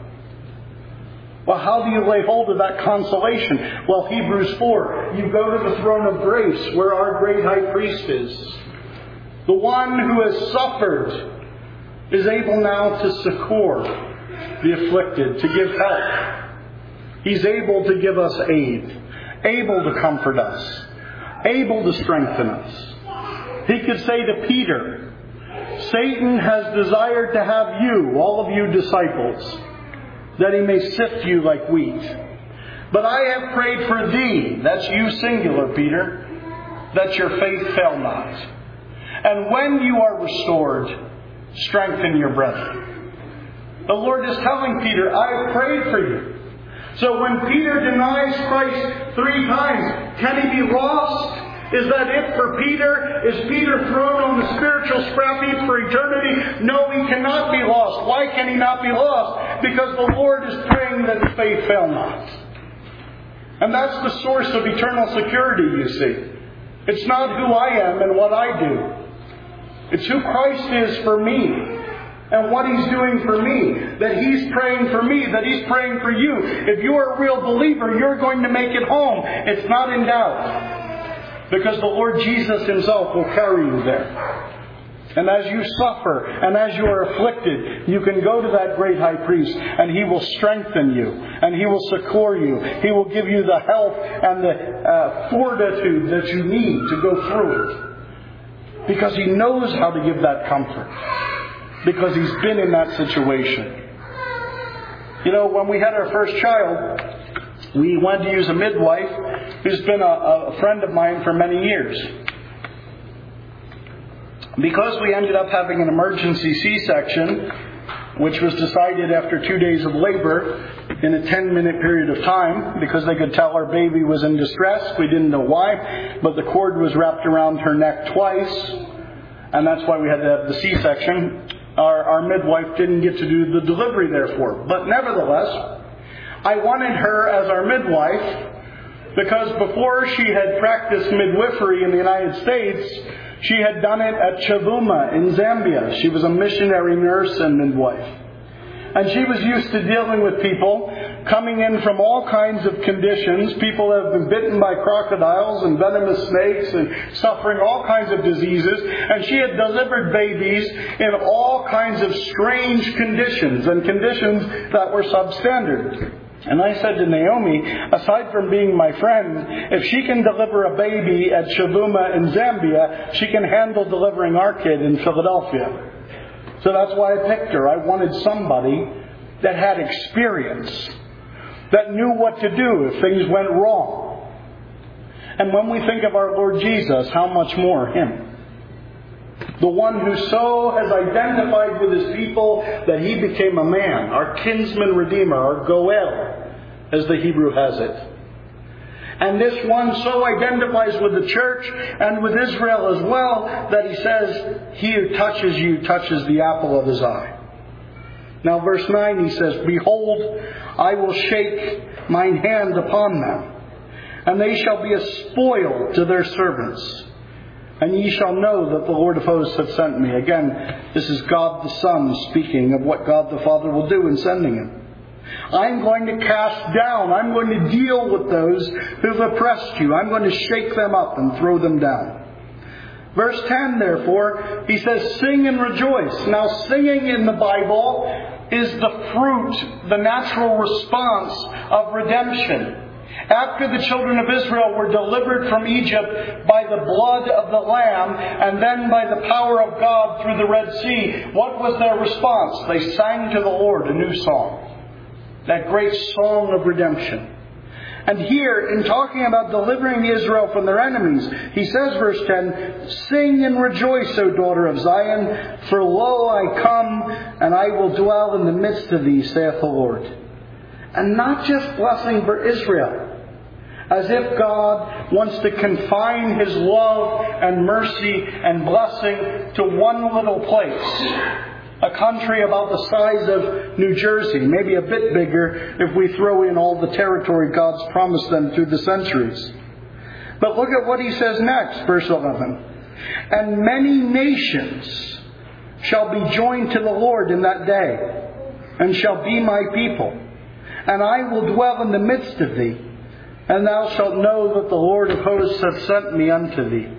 Well, how do you lay hold of that consolation? Well, Hebrews four, you go to the throne of grace where our great high priest is. The one who has suffered is able now to succor the afflicted, to give help. He's able to give us aid, able to comfort us, able to strengthen us. He could say to Peter, Satan has desired to have you, all of you disciples, that he may sift you like wheat. But I have prayed for thee, that's you singular, Peter, that your faith fail not. And when you are restored, strengthen your brethren. The Lord is telling Peter, I have prayed for you. So when Peter denies Christ three times, can he be lost? Is that it for Peter? Is Peter thrown on the spiritual scrap heap for eternity? No, he cannot be lost. Why can he not be lost? Because the Lord is praying that his faith fail not. And that's the source of eternal security, you see. It's not who I am and what I do. It's who Christ is for me and what He's doing for me. That He's praying for me, that He's praying for you. If you're a real believer, you're going to make it home. It's not in doubt. Because the Lord Jesus Himself will carry you there. And as you suffer and as you are afflicted, you can go to that great high priest and He will strengthen you and He will succor you. He will give you the health and the uh, fortitude that you need to go through it. Because He knows how to give that comfort. Because He's been in that situation. You know, when we had our first child, we went to use a midwife who's been a, a friend of mine for many years. Because we ended up having an emergency C-section, which was decided after two days of labor in a ten-minute period of time, because they could tell our baby was in distress. We didn't know why, but the cord was wrapped around her neck twice, and that's why we had to have the C-section. Our, our midwife didn't get to do the delivery, therefore. But nevertheless, I wanted her as our midwife because before she had practiced midwifery in the United States, she had done it at Chavuma in Zambia. She was a missionary nurse and midwife. And she was used to dealing with people coming in from all kinds of conditions. People that have been bitten by crocodiles and venomous snakes and suffering all kinds of diseases. And she had delivered babies in all kinds of strange conditions and conditions that were substandard. And I said to Naomi, aside from being my friend, if she can deliver a baby at Chavuma in Zambia, she can handle delivering our kid in Philadelphia. So that's why I picked her. I wanted somebody that had experience, that knew what to do if things went wrong. And when we think of our Lord Jesus, how much more Him? The one who so has identified with His people that He became a man, our kinsman redeemer, our Goel, as the Hebrew has it. And this one so identifies with the church and with Israel as well that he says, he who touches you touches the apple of his eye. Now verse nine he says, Behold, I will shake mine hand upon them, and they shall be a spoil to their servants. And ye shall know that the Lord of hosts hath sent me. Again, this is God the Son speaking of what God the Father will do in sending him. I'm going to cast down. I'm going to deal with those who've oppressed you. I'm going to shake them up and throw them down. Verse ten, therefore, he says, Sing and rejoice. Now, singing in the Bible is the fruit, the natural response of redemption. After the children of Israel were delivered from Egypt by the blood of the Lamb and then by the power of God through the Red Sea, what was their response? They sang to the Lord a new song. That great song of redemption. And here, in talking about delivering Israel from their enemies, he says, verse ten, Sing and rejoice, O daughter of Zion, for lo, I come, and I will dwell in the midst of thee, saith the Lord. And not just blessing for Israel, as if God wants to confine His love and mercy and blessing to one little place. A country about the size of New Jersey, maybe a bit bigger if we throw in all the territory God's promised them through the centuries. But look at what he says next, verse eleven. And many nations shall be joined to the Lord in that day, and shall be my people. And I will dwell in the midst of thee, and thou shalt know that the Lord of hosts hath sent me unto thee.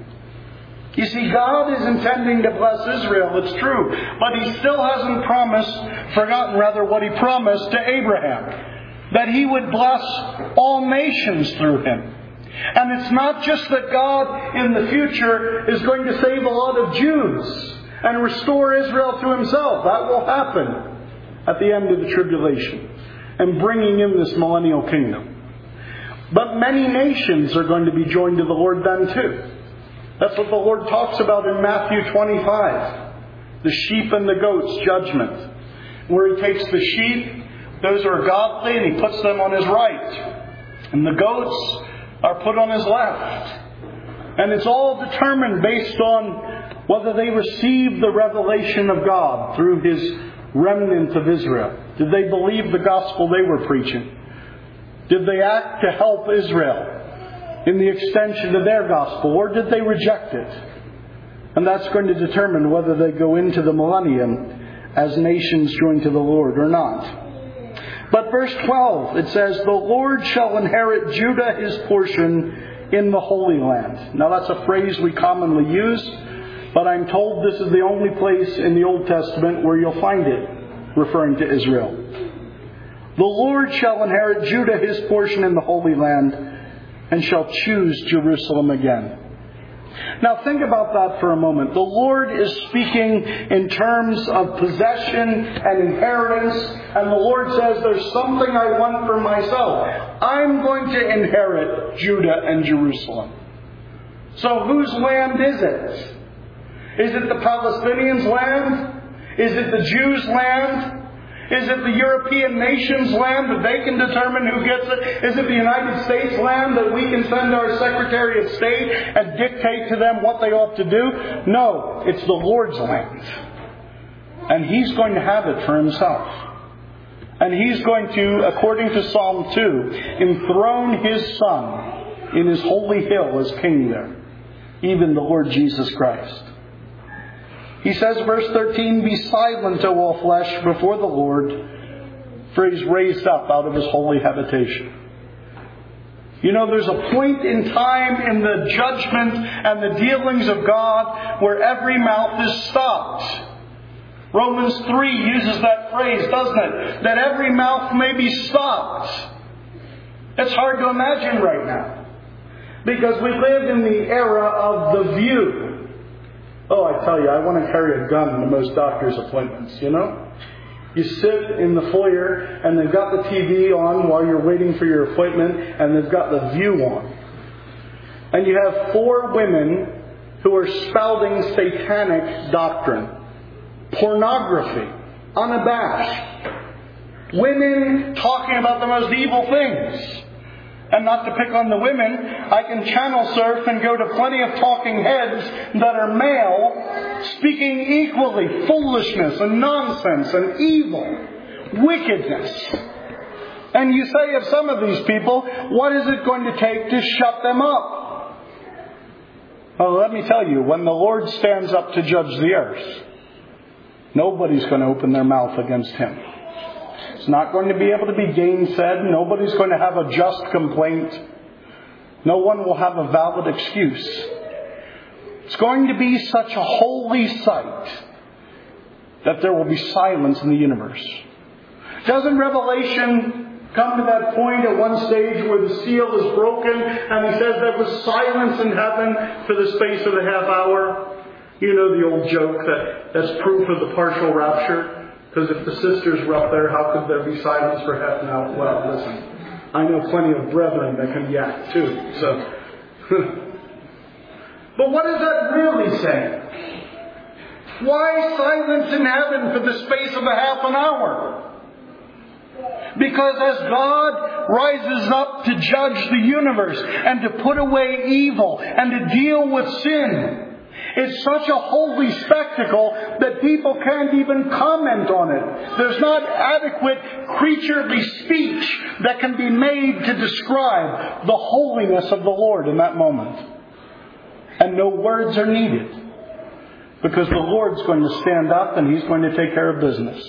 You see, God is intending to bless Israel, it's true. But He still hasn't promised, forgotten rather, what He promised to Abraham. That He would bless all nations through him. And it's not just that God in the future is going to save a lot of Jews and restore Israel to Himself. That will happen at the end of the tribulation and bringing in this millennial kingdom. But many nations are going to be joined to the Lord then too. That's what the Lord talks about in Matthew twenty-five. The sheep and the goats judgment. Where He takes the sheep, those who are godly, and He puts them on His right. And the goats are put on His left. And it's all determined based on whether they receive the revelation of God through His remnant of Israel. Did they believe the gospel they were preaching? Did they act to help Israel in the extension of their gospel, or did they reject it? And that's going to determine whether they go into the millennium as nations joined to the Lord or not. But verse twelve, it says, The Lord shall inherit Judah His portion in the Holy Land. Now that's a phrase we commonly use, but I'm told this is the only place in the Old Testament where you'll find it referring to Israel. The Lord shall inherit Judah His portion in the Holy Land, and shall choose Jerusalem again. Now think about that for a moment. The Lord is speaking in terms of possession and inheritance, and the Lord says, there's something I want for myself. I'm going to inherit Judah and Jerusalem. So whose land is it? Is it the Palestinians' land? Is it the Jews' land? Is it the European nations' land that they can determine who gets it? Is it the United States land that we can send our Secretary of State and dictate to them what they ought to do? No, it's the Lord's land. And He's going to have it for Himself. And He's going to, according to Psalm two, enthrone His Son in His holy hill as King there, even the Lord Jesus Christ. He says, verse thirteen, Be silent, O all flesh, before the Lord, for He's raised up out of His holy habitation. You know, there's a point in time in the judgment and the dealings of God where every mouth is stopped. Romans three uses that phrase, doesn't it? That every mouth may be stopped. It's hard to imagine right now, because we live in the era of the view. Oh, I tell you, I want to carry a gun to most doctor's appointments, you know? You sit in the foyer, and they've got the T V on while you're waiting for your appointment, and they've got the view on. And you have four women who are spouting satanic doctrine. Pornography. Unabashed. Women talking about the most evil things. And not to pick on the women, I can channel surf and go to plenty of talking heads that are male, speaking equally foolishness and nonsense and evil, wickedness. And you say of some of these people, what is it going to take to shut them up? Well, let me tell you, when the Lord stands up to judge the earth, nobody's going to open their mouth against Him. It's not going to be able to be gainsaid. Nobody's going to have a just complaint. No one will have a valid excuse. It's going to be such a holy sight that there will be silence in the universe. Doesn't Revelation come to that point at one stage where the seal is broken and he says there was silence in heaven for the space of a half hour? You know the old joke that that's proof of the partial rapture. Because if the sisters were up there, how could there be silence for half an hour? Well, listen, I know plenty of brethren that can yak too. So, but what is that really saying? Why silence in heaven for the space of a half an hour? Because as God rises up to judge the universe and to put away evil and to deal with sin, it's such a holy spectacle that people can't even comment on it. There's not adequate creaturely speech that can be made to describe the holiness of the Lord in that moment. And no words are needed, because the Lord's going to stand up and He's going to take care of business.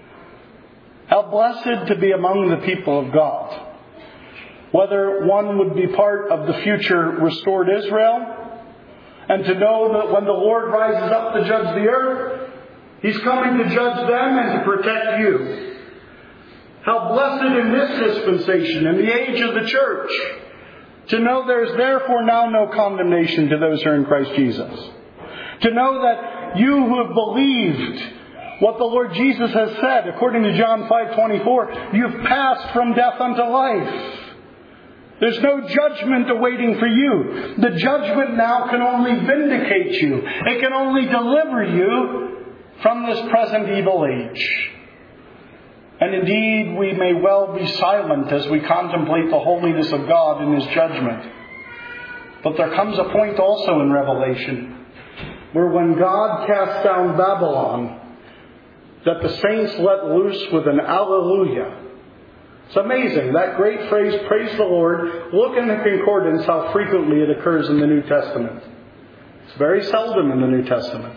How blessed to be among the people of God. Whether one would be part of the future restored Israel, and to know that when the Lord rises up to judge the earth, He's coming to judge them and to protect you. How blessed in this dispensation, in the age of the church, to know there is therefore now no condemnation to those who are in Christ Jesus. To know that you who have believed what the Lord Jesus has said, according to John five twenty-four, you've passed from death unto life. There's no judgment awaiting for you. The judgment now can only vindicate you. It can only deliver you from this present evil age. And indeed, we may well be silent as we contemplate the holiness of God in His judgment. But there comes a point also in Revelation where when God casts down Babylon, that the saints let loose with an alleluia. It's amazing. That great phrase, praise the Lord. Look in the concordance how frequently it occurs in the New Testament. It's very seldom in the New Testament.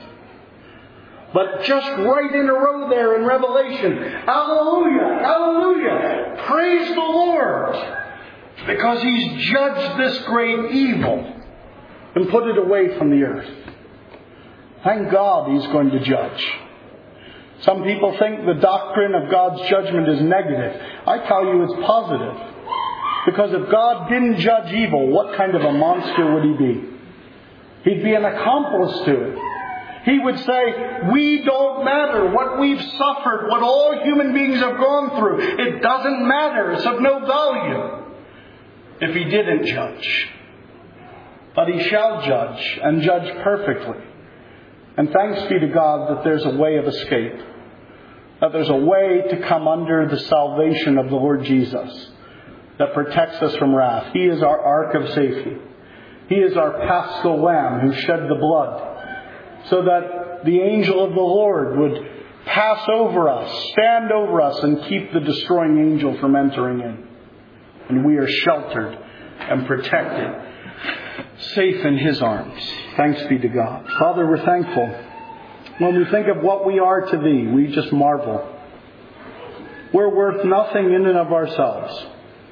But just right in a row there in Revelation. Hallelujah! Hallelujah! Praise the Lord! Because He's judged this great evil and put it away from the earth. Thank God He's going to judge. Some people think the doctrine of God's judgment is negative. I tell you it's positive. Because if God didn't judge evil, what kind of a monster would He be? He'd be an accomplice to it. He would say, we don't matter what we've suffered, what all human beings have gone through. It doesn't matter. It's of no value. If He didn't judge. But He shall judge, and judge perfectly. And thanks be to God that there's a way of escape. That there's a way to come under the salvation of the Lord Jesus that protects us from wrath. He is our ark of safety. He is our paschal lamb who shed the blood, so that the angel of the Lord would pass over us, stand over us, and keep the destroying angel from entering in. And we are sheltered and protected, safe in His arms. Thanks be to God. Father, we're thankful. When we think of what we are to Thee, we just marvel. We're worth nothing in and of ourselves.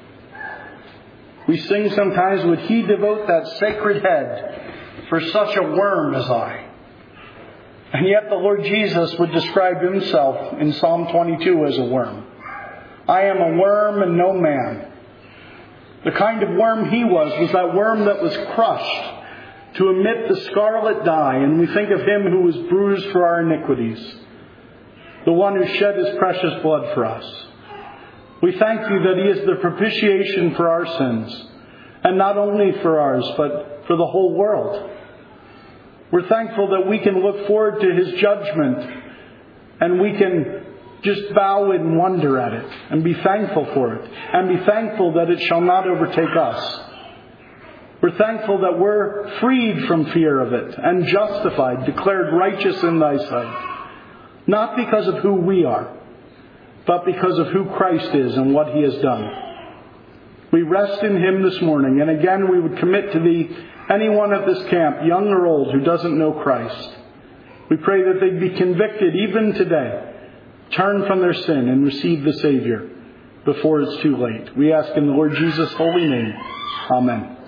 We sing sometimes, would He devote that sacred head for such a worm as I? And yet the Lord Jesus would describe Himself in Psalm twenty-two as a worm. I am a worm and no man. The kind of worm He was, was that worm that was crushed to emit the scarlet dye. And we think of Him who was bruised for our iniquities. The one who shed His precious blood for us. We thank You that He is the propitiation for our sins. And not only for ours, but for the whole world. We're thankful that we can look forward to His judgment. And we can just bow in wonder at it and be thankful for it. And be thankful that it shall not overtake us. We're thankful that we're freed from fear of it and justified, declared righteous in thy sight. Not because of who we are, but because of who Christ is and what he has done. We rest in him this morning. And again, we would commit to thee anyone at this camp, young or old, who doesn't know Christ. We pray that they'd be convicted even today. Turn from their sin and receive the Savior before it's too late. We ask in the Lord Jesus' holy name. Amen.